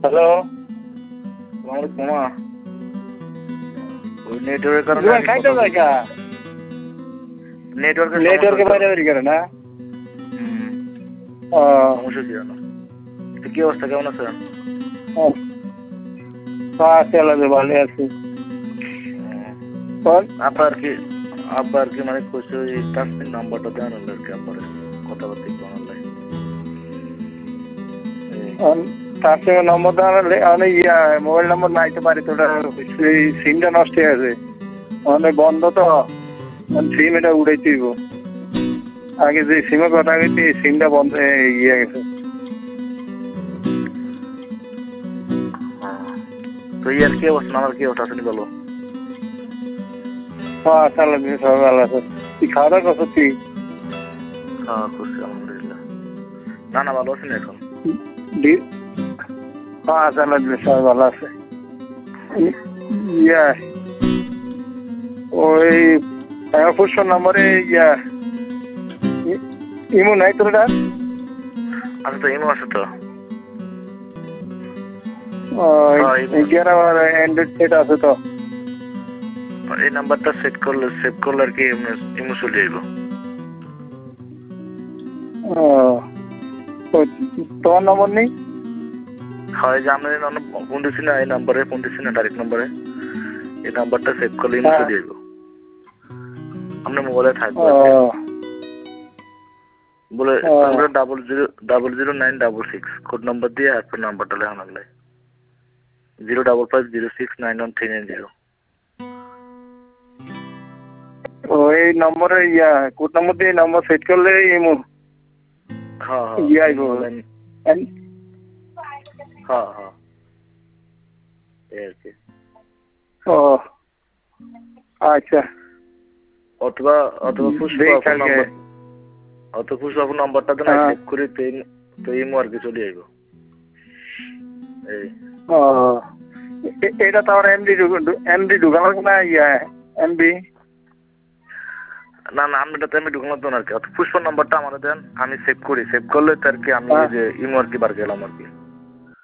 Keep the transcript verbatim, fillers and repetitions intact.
Hello, তোমার তোমা ওই নেটওয়ার্কের কারণে তোমার খাইতে জায়গা নেটওয়ার্কের নেটওয়ার্কের বাইরে বেরিয়ে গেল না। হুম ও সমস্যা ছিল না। তো কি অবস্থা, কেমন আছেন? আছে আল্লাহ ভালো আছি। আব্বা আর কি আব্বা আর কি মানে কইছে ওই তাসমিন নাম্বারটা দেন আর কি আব্বারে কথাবার্তা একটু অনলাইন তার সঙ্গে নম্বর দেওয়া অনেক ইয়া মোবাইল নম্বর নাইতে পারি তো সেই সিমটা নষ্ট হয়ে আছে, অনেক বন্ধ তো সিম এটা উড়াই দিব। আগে যে সিমের কথা হয়েছে এই সিমটা বন্ধ ইয়ে গেছে। তো ইয়ার কি অবস্থা, আমার কি অবস্থা আপনি বলো। হ্যাঁ আচ্ছা সবাই ভালো আছে। তুই খাওয়া দাওয়া করছো? তুই খাওয়া করছি আলহামদুলিল্লাহ। না না ভালো আছেন এখন? হ্যাঁ আচ্ছা সবাই ভালো আছে। ইয়া ওই পুষ্প নম্বরে ইয়া ইমো নাই তোর? আচ্ছা তো ইমো আছে তো। এগারো অ্যান্ড্রয়েড সেট আছে তো। এই নাম্বারটা সেট করলে সেভ করলে আর কি ইমো চলে যাইব। তোমার নম্বর নেই? হয় যে আমি ফোন দিচ্ছি না, এই নাম্বারে ফোন দিচ্ছি না, ডাইরেক্ট নাম্বারে এই নাম্বারটা সেভ করলে ইমো চলে যাইব। আপনার মোবাইলে থাকবে বলে double zero double zero nine double six code number দিয়ে আপনার নাম্বারটা লেখা লাগলে zero double five zero six nine one three nine zero. ও এই নম্বরে ইয়া কোড নম্বর দিয়ে নম্বর সেট করলে ইমো হ্যাঁ ইয়ে আইব। হ্যাঁ হ্যাঁ এই আর কি। ও আচ্ছা। অথবা অথবা পুষ্প নাম্বার অথবা পুষ্প নাম্বারটা তো না সেভ করে তো ইমো আর কি চলে যাইব। এই ও এটা তো আর এমডি এমডি ঢুকানো না ইয়া এমডি না না আমি এটা আমি ঢুকানো তো আর কি পুষ্প নাম্বারটা আমার দেন, আমি সেভ করি, সেভ করলে তো আর কি আমি এই যে ইমো আর কি বার গেলাম আর কি।